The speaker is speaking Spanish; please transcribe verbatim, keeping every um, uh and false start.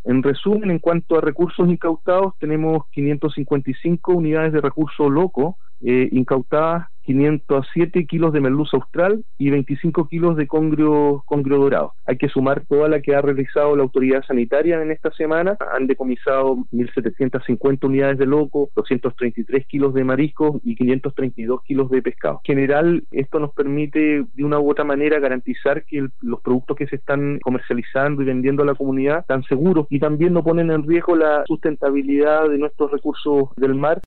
En resumen, en cuanto a recursos incautados, tenemos quinientas cincuenta y cinco unidades de recurso loco eh, incautadas, quinientos siete kilos de merluza austral y veinticinco kilos de congrio, congrio dorado. Hay que sumar toda la que ha realizado la autoridad sanitaria en esta semana. Han decomisado mil setecientas cincuenta unidades de loco, doscientos treinta y tres kilos de mariscos y quinientos treinta y dos kilos de pescado. En general, esto nos permite de una u otra manera garantizar que el, los productos que se están comercializando y vendiendo a la comunidad están seguros y también no ponen en riesgo la sustentabilidad de nuestros recursos del mar.